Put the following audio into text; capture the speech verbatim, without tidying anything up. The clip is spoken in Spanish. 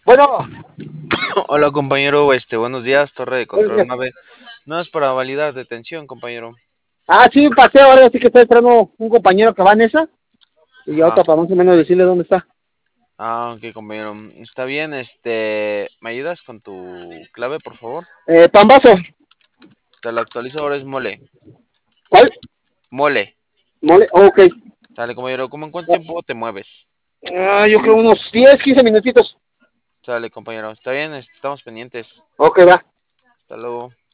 Bueno, Hola compañero, este, buenos días, torre de control oye, nave. No es para validar detención, compañero. ah, sí, pasé ahora, sí que estoy esperando un compañero que va en esa, y Ajá. ahorita para más o menos decirle dónde está. Ah, ok, compañero. Está bien, este, ¿me ayudas con tu clave, por favor? Eh, Pambazo, Te lo actualizo, ahora es mole. ¿cuál? Mole. Mole, oh, ok. Sale, compañero, ¿cómo en cuánto tiempo te mueves? Ah, yo creo unos diez, quince minutitos. Sale, compañero. Está bien, este, estamos pendientes. Ok, va. Hasta luego.